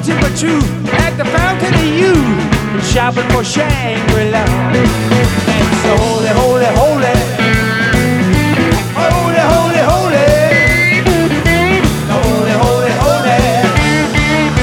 fighting for truth at the fountain of youth, and shopping for Shangri-La. And so holy, holy, holy,